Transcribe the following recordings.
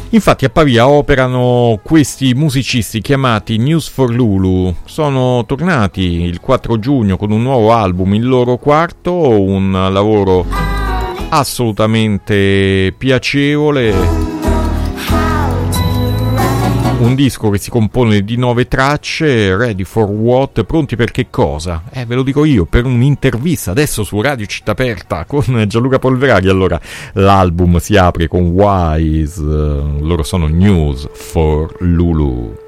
Infatti a Pavia operano questi musicisti chiamati News for Lulu. Sono tornati il 4 giugno con un nuovo album, il loro quarto, un lavoro assolutamente piacevole. Un disco che si compone di 9 tracce, Ready for What, pronti per che cosa? Ve lo dico io, per un'intervista adesso su Radio Città Aperta con Gianluca Polverari. Allora, l'album si apre con Wise, loro sono News for Lulu.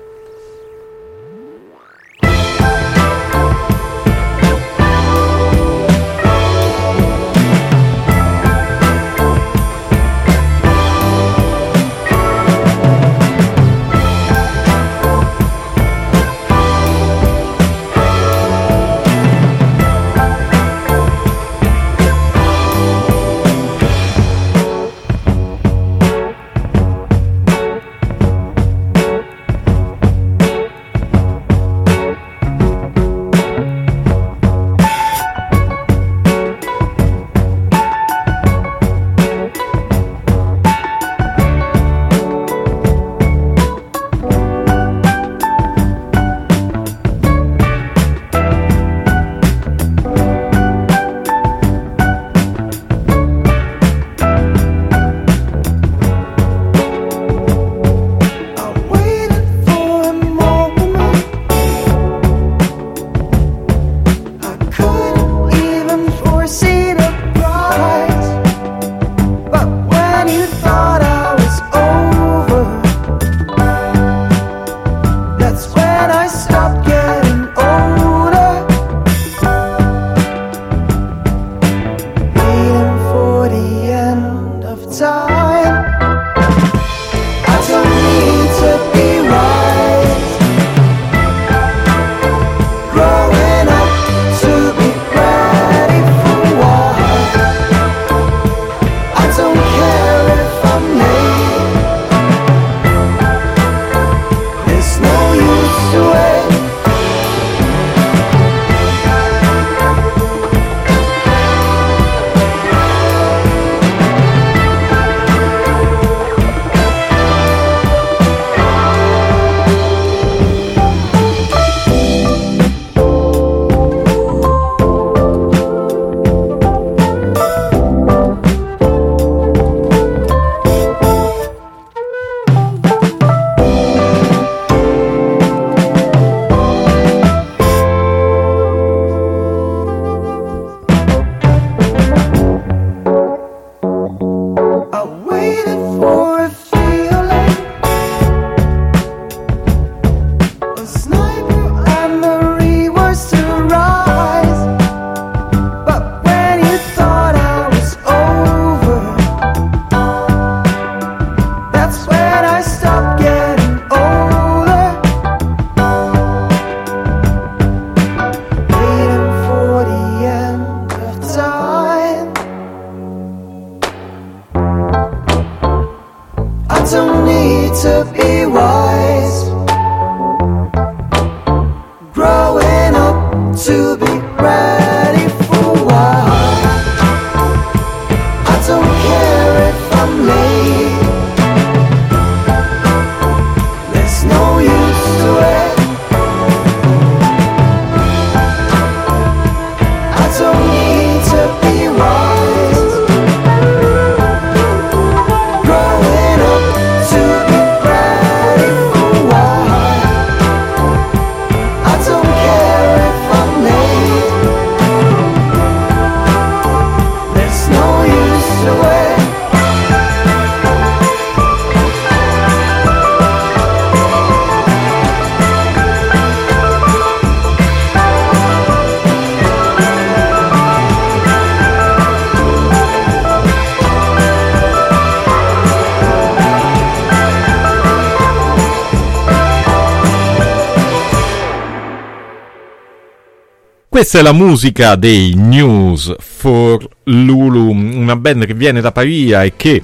Questa è la musica dei News for Lulu, una band che viene da Pavia e che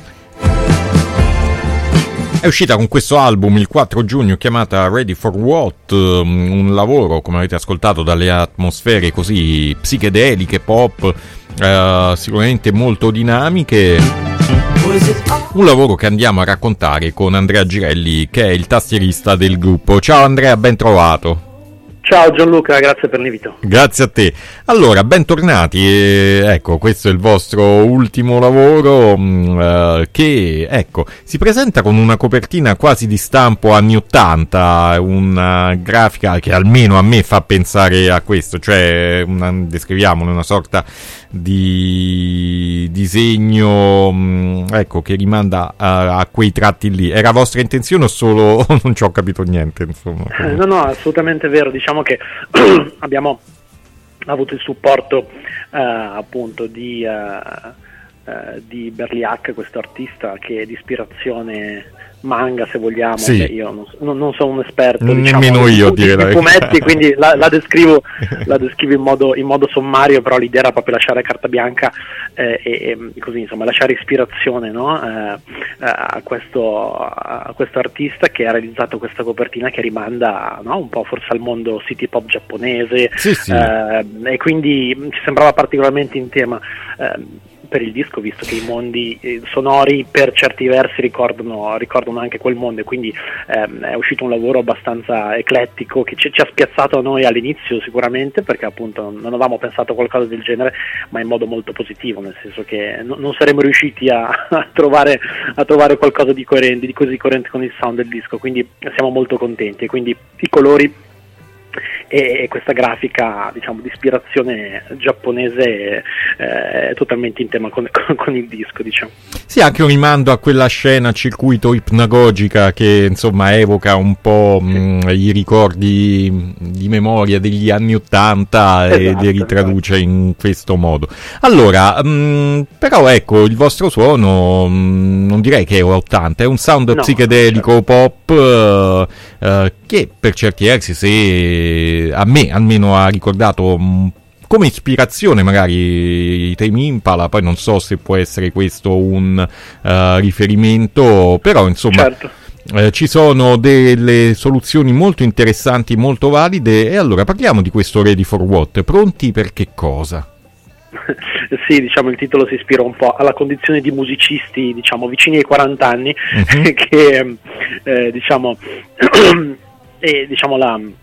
è uscita con questo album il 4 giugno chiamata Ready for What, un lavoro, come avete ascoltato, dalle atmosfere così psichedeliche, pop, sicuramente molto dinamiche. Un lavoro che andiamo a raccontare con Andrea Girelli, che è il tastierista del gruppo. Ciao Andrea, ben trovato. Ciao Gianluca, grazie per l'invito. Grazie a te. Allora, bentornati. Ecco, questo è il vostro ultimo lavoro che, ecco, si presenta con una copertina quasi di stampo anni 80, una grafica che almeno a me fa pensare a questo, cioè, descriviamolo, una sorta di disegno, ecco, che rimanda a quei tratti lì. Era vostra intenzione o solo non ci ho capito niente, insomma? No, assolutamente vero. Diciamo che abbiamo avuto il supporto appunto di Berliac, questo artista che è di ispirazione manga, se vogliamo. Sì. Io non sono un esperto, nemmeno io di fumetti, quindi la descrivo in modo sommario, però l'idea era proprio lasciare carta bianca e così, insomma, lasciare ispirazione, no? a questo artista che ha realizzato questa copertina che rimanda, no? Un po' forse al mondo city pop giapponese. Sì. E quindi ci sembrava particolarmente in tema per il disco, visto che i mondi sonori per certi versi ricordano anche quel mondo, e quindi è uscito un lavoro abbastanza eclettico che ci ha spiazzato a noi all'inizio sicuramente, perché appunto non avevamo pensato a qualcosa del genere, ma in modo molto positivo, nel senso che non saremmo riusciti a trovare qualcosa di così coerente con il sound del disco, quindi siamo molto contenti, e quindi i colori e questa grafica, diciamo, di ispirazione giapponese è totalmente in tema con il disco, diciamo. Sì, anche un rimando a quella scena circuito ipnagogica che insomma evoca un po' i ricordi di memoria degli anni '80 e li ritraduce in questo modo. Allora, però ecco, il vostro suono non direi che è 80, è un sound psichedelico, pop, che per certi versi, se a me almeno ha ricordato come ispirazione magari i Tame Impala, poi non so se può essere questo un riferimento, però insomma certo. Ci sono delle soluzioni molto interessanti, molto valide, e allora parliamo di questo Ready for What, pronti per che cosa? Sì, diciamo il titolo si ispira un po' alla condizione di musicisti, diciamo, vicini ai 40 anni, che diciamo e diciamo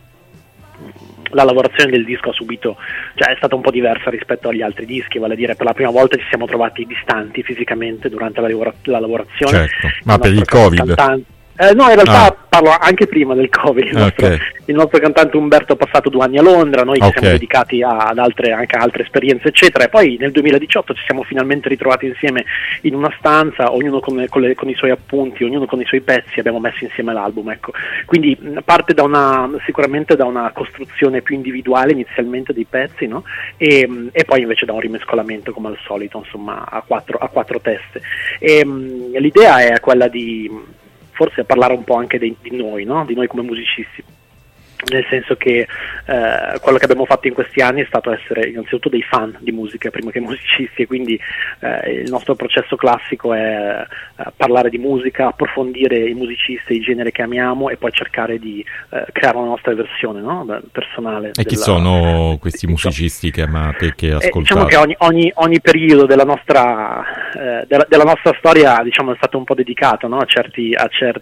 la lavorazione del disco ha subito, cioè è stata un po' diversa rispetto agli altri dischi, vale a dire per la prima volta ci siamo trovati distanti fisicamente durante la lavorazione. Certo, ma per il Covid? No, in realtà parlo anche prima del Covid. Il nostro cantante Umberto ha passato 2 anni a Londra, noi ci siamo dedicati ad altre esperienze, eccetera, e poi nel 2018 ci siamo finalmente ritrovati insieme in una stanza, ognuno con i suoi appunti, ognuno con i suoi pezzi, abbiamo messo insieme l'album, ecco. Quindi parte sicuramente da una costruzione più individuale inizialmente dei pezzi, no? E poi invece da un rimescolamento come al solito, insomma, a quattro teste. L'idea è quella di forse parlare un po' anche di noi, no? Di noi come musicisti, nel senso che quello che abbiamo fatto in questi anni è stato essere innanzitutto dei fan di musica prima che musicisti, e quindi il nostro processo classico è parlare di musica, approfondire i musicisti, i generi che amiamo, e poi cercare di creare una nostra versione, no? Personale. E chi sono questi musicisti che amate, che ascoltate? Diciamo che ogni periodo della nostra storia, diciamo, è stato un po' dedicato, no? a certi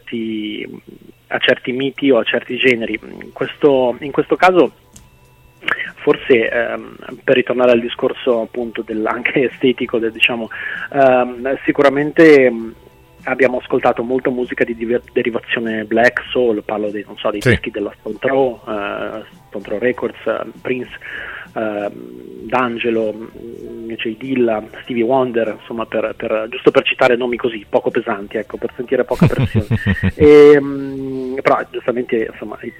miti o a certi generi. In questo caso forse per ritornare al discorso appunto anche estetico, sicuramente abbiamo ascoltato molta musica di derivazione black soul, parlo dei dischi della Stone Throw Records, Prince, D'Angelo, J. Dilla, Stevie Wonder, insomma, giusto per citare nomi così poco pesanti, ecco, per sentire poca pressione. Però giustamente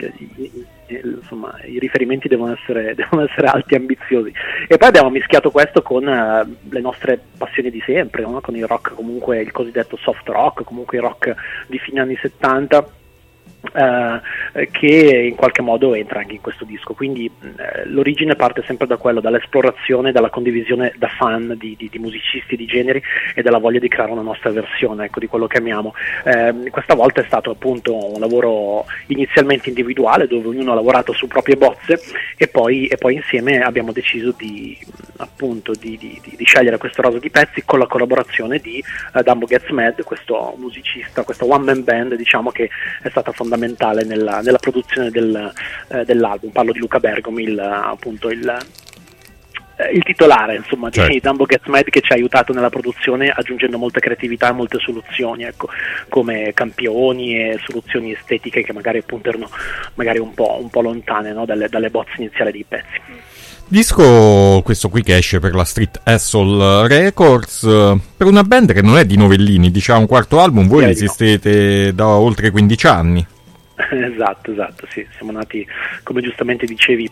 i riferimenti devono essere alti e ambiziosi, e poi abbiamo mischiato questo con le nostre passioni di sempre, no? Con il rock, comunque il cosiddetto soft rock, comunque il rock di fine anni 70, che in qualche modo entra anche in questo disco, quindi l'origine parte sempre da quello, dall'esplorazione, dalla condivisione da fan di musicisti, di generi, e dalla voglia di creare una nostra versione, ecco, di quello che amiamo. Questa volta è stato appunto un lavoro inizialmente individuale, dove ognuno ha lavorato su proprie bozze, e poi insieme abbiamo deciso di scegliere questo rosa di pezzi con la collaborazione di Dumbo Gets Mad, questo musicista, questa one man band, diciamo, che è stata fondamentale nella produzione dell'album. Parlo di Luca Bergomi, il titolare, insomma, certo, di Dumbo Gets Mad, che ci ha aiutato nella produzione aggiungendo molta creatività e molte soluzioni, ecco, come campioni e soluzioni estetiche che magari appunto erano magari un po' lontane, no, dalle bozze iniziali dei pezzi. Disco questo qui che esce per la Street Hustle Records, per una band che non è di novellini, diciamo un quarto album. Voi esistete da oltre 15 anni. Esatto, sì, siamo nati, come giustamente dicevi,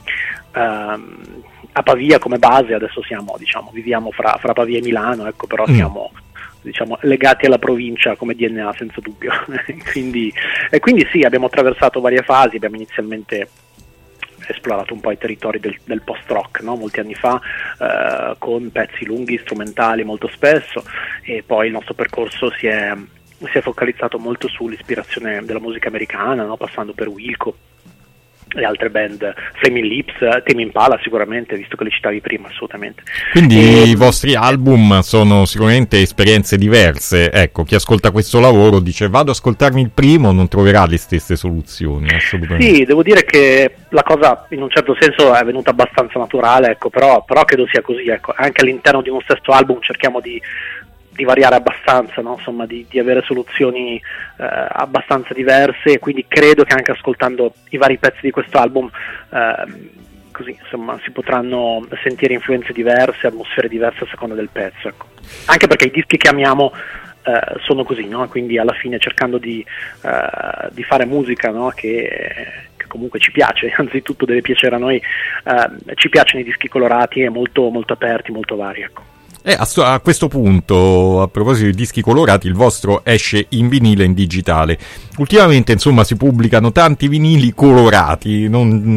a Pavia come base. Adesso viviamo fra Pavia e Milano, ecco, però siamo legati alla provincia come DNA, senza dubbio. quindi sì, abbiamo attraversato varie fasi. Abbiamo inizialmente esplorato un po' i territori del post-rock, no? Molti anni fa, con pezzi lunghi, strumentali molto spesso, e poi il nostro percorso si è focalizzato molto sull'ispirazione della musica americana, no? Passando per Wilco e altre band, Flaming Lips, Tame Impala sicuramente, visto che le citavi prima, assolutamente. Quindi i vostri album sono sicuramente esperienze diverse. Ecco, chi ascolta questo lavoro dice vado ad ascoltarmi il primo, non troverà le stesse soluzioni, assolutamente. Sì, devo dire che la cosa in un certo senso è venuta abbastanza naturale, ecco, però credo sia così, ecco. Anche all'interno di uno stesso album cerchiamo di variare abbastanza, no? Insomma, di avere soluzioni abbastanza diverse, e quindi credo che anche ascoltando i vari pezzi di questo album così, insomma, si potranno sentire influenze diverse, atmosfere diverse a seconda del pezzo, ecco. Anche perché i dischi che amiamo sono così, no? Quindi alla fine cercando di fare musica, no? che comunque ci piace, anzitutto deve piacere a noi, ci piacciono i dischi colorati e molto, molto aperti, molto vari, ecco. A questo punto, a proposito di dischi colorati, il vostro esce in vinile e in digitale. Ultimamente, insomma, si pubblicano tanti vinili colorati,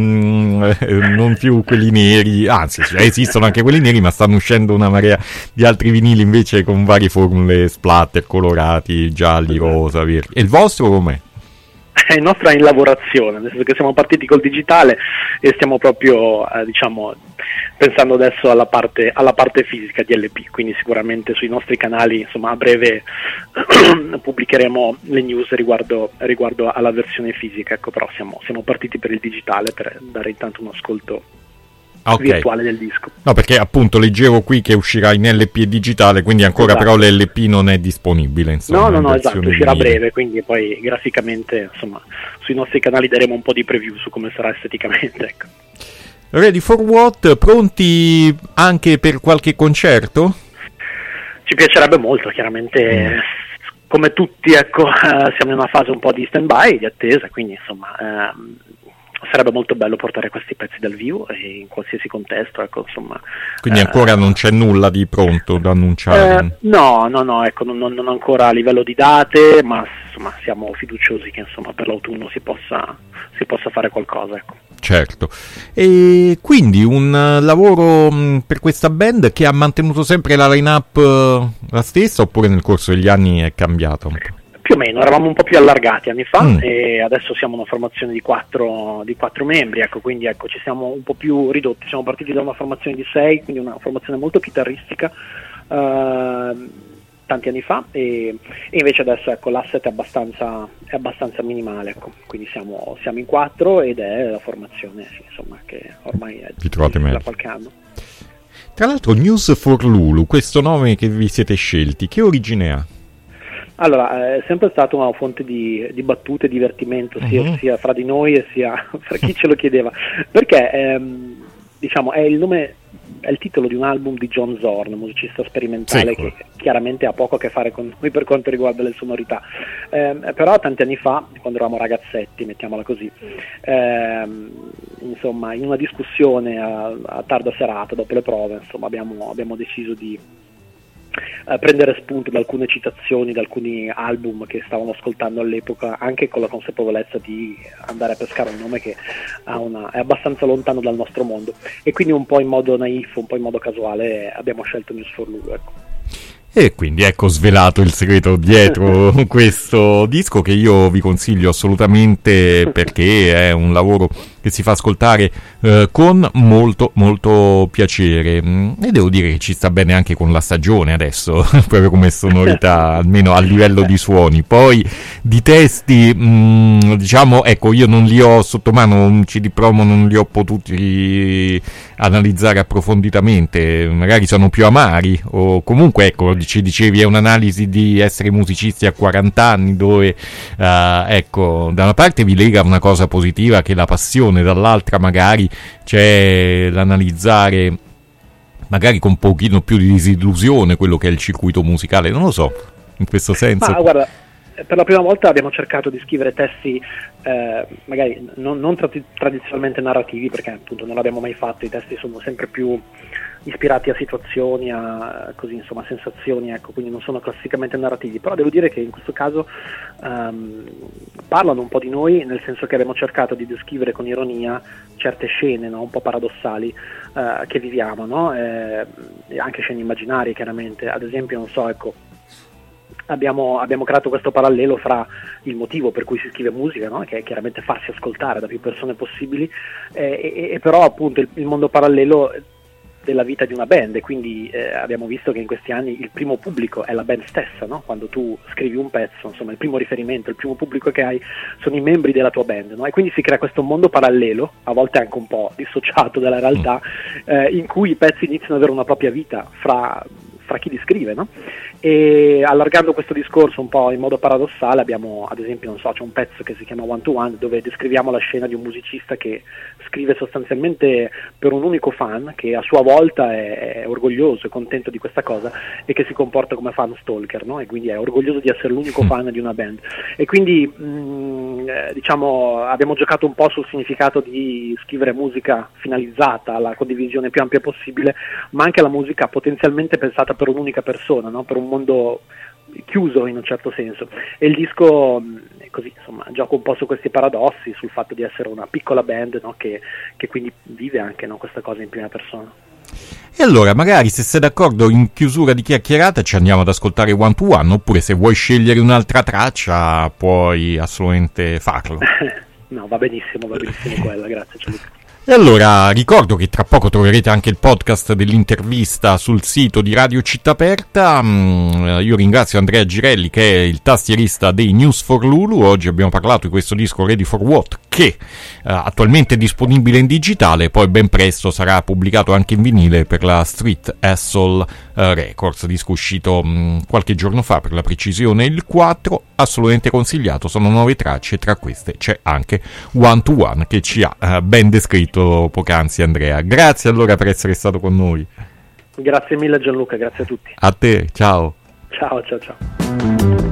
non più quelli neri, anzi, esistono anche quelli neri, ma stanno uscendo una marea di altri vinili invece con varie formule splatter colorati, gialli, rosa, verdi. E il vostro com'è? Il nostro è in lavorazione, nel senso che siamo partiti col digitale e stiamo proprio pensando adesso alla parte fisica di LP, quindi sicuramente sui nostri canali, insomma, a breve pubblicheremo le news riguardo alla versione fisica, ecco, però siamo partiti per il digitale per dare intanto un ascolto virtuale del disco. No, perché appunto leggevo qui che uscirà in LP e digitale, quindi ancora esatto. Però l'LP non è disponibile, insomma. No, esatto, uscirà a breve, quindi poi graficamente, insomma, sui nostri canali daremo un po' di preview su come sarà esteticamente, ecco. Ready for What, pronti anche per qualche concerto? Ci piacerebbe molto, chiaramente. Come tutti, ecco, siamo in una fase un po' di stand-by, di attesa, quindi insomma sarebbe molto bello portare questi pezzi dal vivo e in qualsiasi contesto, ecco, insomma. Quindi ancora non c'è nulla di pronto da annunciare? No, ecco, non ancora a livello di date, ma insomma siamo fiduciosi che insomma per l'autunno si possa fare qualcosa, ecco. Certo. E quindi un lavoro per questa band che ha mantenuto sempre la line-up la stessa, oppure nel corso degli anni è cambiata un po'? Più o meno, eravamo un po' più allargati anni fa e adesso siamo una formazione di quattro membri, ecco, quindi ecco, ci siamo un po' più ridotti, siamo partiti da una formazione di 6, quindi una formazione molto chitarristica tanti anni fa, e invece adesso ecco l'asset è abbastanza minimale, ecco, quindi siamo in 4 ed è la formazione, sì, insomma, che ormai è da qualche anno. Tra l'altro News for Lulu, questo nome che vi siete scelti, che origine ha? Allora, è sempre stata una fonte di battute e divertimento, sia fra di noi e sia fra chi ce lo chiedeva, perché diciamo è il titolo di un album di John Zorn, musicista sperimentale, che chiaramente ha poco a che fare con noi per quanto riguarda le sonorità, però tanti anni fa, quando eravamo ragazzetti, mettiamola così, insomma, in una discussione a tarda serata, dopo le prove, insomma, abbiamo deciso di prendere spunto da alcune citazioni, da alcuni album che stavano ascoltando all'epoca, anche con la consapevolezza di andare a pescare un nome che è abbastanza lontano dal nostro mondo, e quindi un po' in modo naif, un po' in modo casuale abbiamo scelto News for Lulu, ecco. E quindi ecco svelato il segreto dietro questo disco, che io vi consiglio assolutamente, perché è un lavoro che si fa ascoltare con molto molto piacere, e devo dire che ci sta bene anche con la stagione adesso, proprio come sonorità, almeno a livello di suoni. Poi di testi, diciamo, ecco, io non li ho sotto mano, un CD promo non li ho potuti analizzare approfonditamente, magari sono più amari, o comunque ecco, ci dicevi è un'analisi di essere musicisti a 40 anni dove ecco, da una parte vi lega una cosa positiva che è la passione, dall'altra magari c'è l'analizzare magari con un pochino più di disillusione quello che è il circuito musicale, non lo so, in questo senso. Ma guarda, per la prima volta abbiamo cercato di scrivere testi magari non tradizionalmente narrativi, perché appunto non l'abbiamo mai fatto, i testi sono sempre più ispirati a situazioni, a così, insomma, sensazioni, ecco, quindi non sono classicamente narrativi, però devo dire che in questo caso parlano un po' di noi, nel senso che abbiamo cercato di descrivere con ironia certe scene, no? Un po' paradossali che viviamo, no? E anche scene immaginarie, chiaramente. Ad esempio, non so, ecco, abbiamo creato questo parallelo fra il motivo per cui si scrive musica, no? Che è chiaramente farsi ascoltare da più persone possibili, e però appunto il mondo parallelo della vita di una band, e quindi abbiamo visto che in questi anni il primo pubblico è la band stessa, no? Quando tu scrivi un pezzo, insomma, il primo riferimento, il primo pubblico che hai sono i membri della tua band, no? E quindi si crea questo mondo parallelo, a volte anche un po' dissociato dalla realtà, in cui i pezzi iniziano ad avere una propria vita fra chi li scrive, no? E allargando questo discorso un po' in modo paradossale, abbiamo, ad esempio, non so, c'è un pezzo che si chiama One to One, dove descriviamo la scena di un musicista che scrive sostanzialmente per un unico fan, che a sua volta è orgoglioso e contento di questa cosa, e che si comporta come fan stalker, no? E quindi è orgoglioso di essere l'unico fan di una band. E quindi diciamo, abbiamo giocato un po' sul significato di scrivere musica finalizzata alla condivisione più ampia possibile, ma anche alla musica potenzialmente pensata per un'unica persona, no? Per un mondo chiuso in un certo senso. E il disco così, insomma, gioca un po' su questi paradossi, sul fatto di essere una piccola band, no? che quindi vive anche, no, questa cosa in prima persona. E allora, magari, se sei d'accordo, in chiusura di chiacchierata ci andiamo ad ascoltare One to One, oppure se vuoi scegliere un'altra traccia puoi assolutamente farlo. No, va benissimo quella, grazie Gianluca. E allora ricordo che tra poco troverete anche il podcast dell'intervista sul sito di Radio Città Aperta. Io ringrazio Andrea Girelli, che è il tastierista dei News for Lulu. Oggi abbiamo parlato di questo disco Ready for What, che attualmente è disponibile in digitale, poi ben presto sarà pubblicato anche in vinile per la Street Hustle Records, disco uscito qualche giorno fa, per la precisione il 4, assolutamente consigliato. Sono 9 tracce, tra queste c'è anche One to One, che ci ha ben descritto poc'anzi Andrea. Grazie allora per essere stato con noi. Grazie mille Gianluca, grazie a tutti. A te, ciao. Ciao.